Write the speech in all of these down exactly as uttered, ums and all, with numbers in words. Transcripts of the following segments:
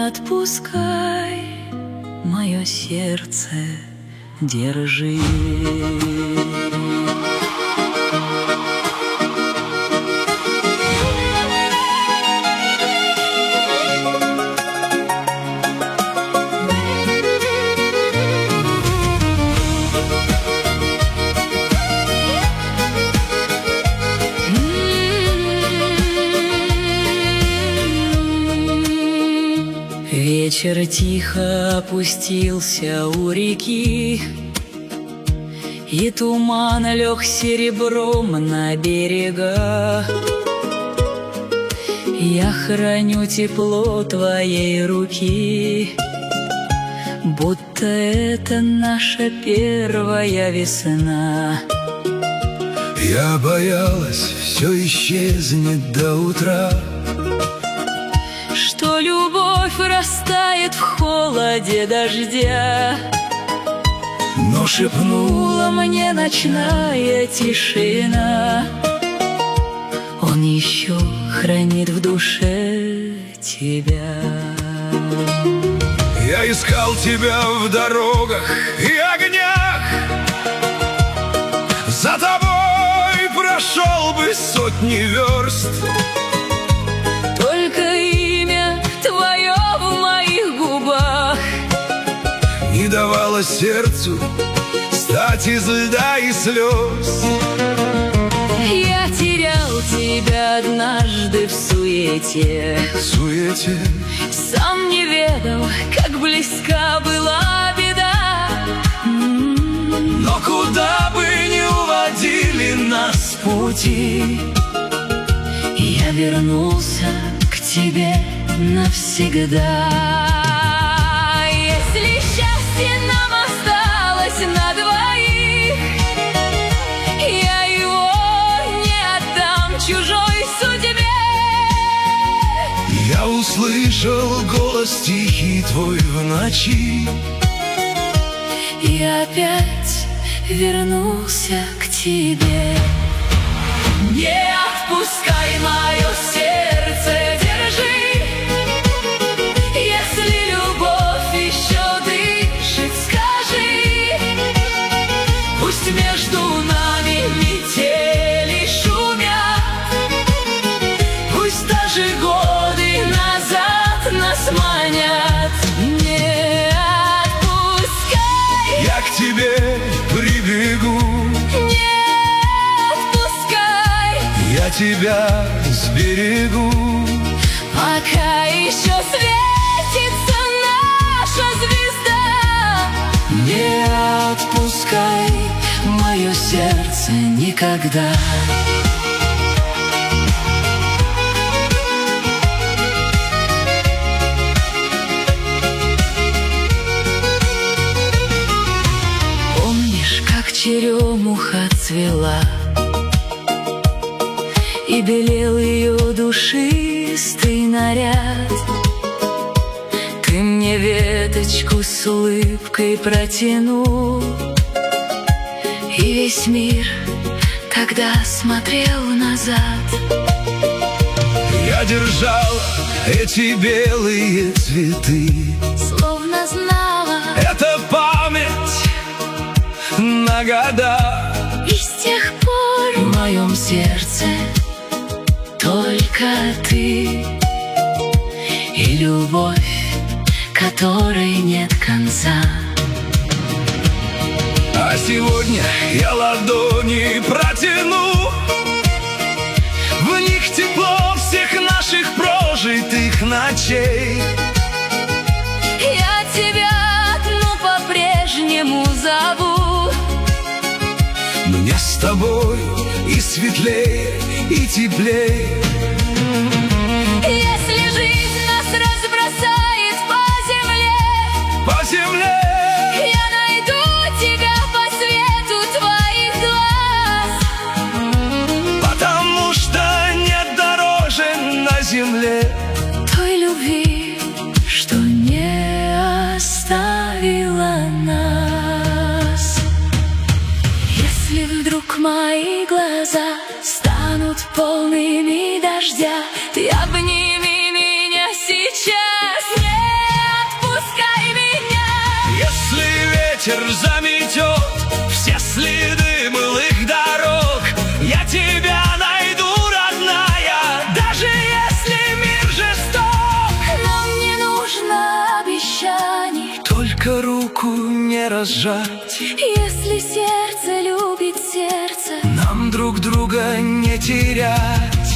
отпускай, мое сердце держи. Вечер тихо опустился у реки, и туман лег серебром на берега. Я храню тепло твоей руки, будто это наша первая весна. Я боялась, все исчезнет до утра, что любовь растает в холоде дождя. но шепнула мне ночная тишина: он еще хранит в душе тебя. Я искал тебя в дорогах и огнях, за тобой прошел бы сотни верст. Только имя твое в моих губах не давало сердцу стать из льда и слез. Я терял тебя однажды в суете, В суете сам не ведал, как близка была беда. Но куда бы ни уводили нас пути, я вернулся к тебе навсегда. Если счастье нам осталось на двоих, я его не отдам чужой судьбе. я услышал голос тихий твой в ночи, И опять вернулся к тебе. Не отпускай мое сердце, держи. Если любовь еще дышит, скажи. Пусть между нами метели шумят, пусть даже годы назад нас манят. Не отпускай, я к тебе прибегу, я тебя сберегу. пока еще светится наша звезда. Не отпускай Мое сердце никогда. Помнишь, как черемуха цвела, и белел ее душистый наряд? Ты мне веточку с улыбкой протянул, и весь мир тогда смотрел назад. я держал эти белые цветы, Словно знала, это память на года. и с тех пор в моем сердце только ты и любовь, которой нет конца. А сегодня я ладони протяну, в них тепло всех наших прожитых ночей. Я тебя одну по-прежнему зову. Мне с тобой и светлее, и теплее. Если жизнь нас разбросает по земле, По земле я найду тебя по свету твоих глаз. потому что нет дороже на земле Той любви, что не оставила нас. Если вдруг мои глаза станут полными дождя, ты обними меня сейчас. Не не разжать. Если сердце любит сердце, нам друг друга не терять.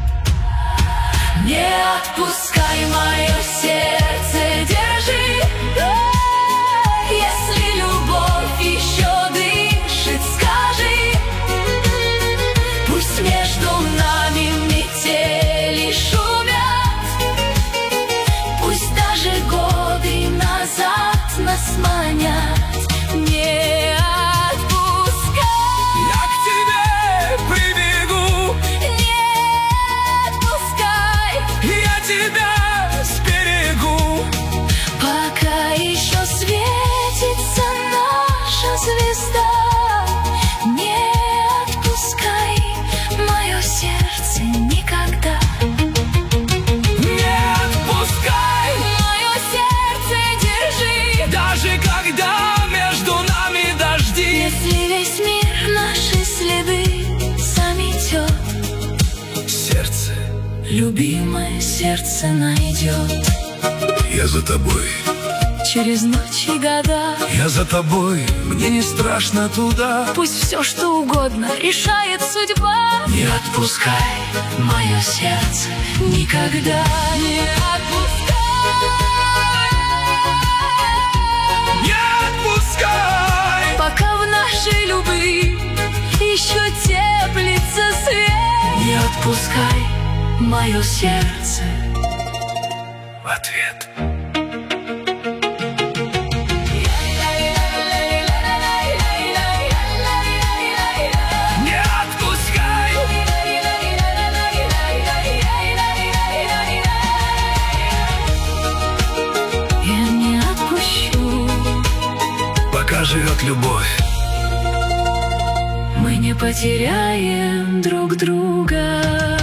не отпускай мое сердце, держи. Если любовь еще дышит, скажи. Пусть между нами метели шумят, пусть даже годы назад нас манят. Не отпускай, Я к тебе прибегу, не отпускай, я тебя сберегу. пока еще светится наша звезда. Не отпускай мое сердце никогда. Не отпускай, Мое сердце держи. даже когда между нами дожди. Если весь мир наши следы заметет, Сердце, любимое сердце найдет. я за тобой, Через ночи и года, я за тобой, мне не страшно туда. пусть все что угодно решает судьба. Не отпускай, Мое сердце никогда не отпускай, не отпускай. пока в нашей любви еще теплится свет. Не отпускай Мое сердце в ответ. Не отпускай, я не отпущу. пока живет любовь. Мы не потеряем друг друга.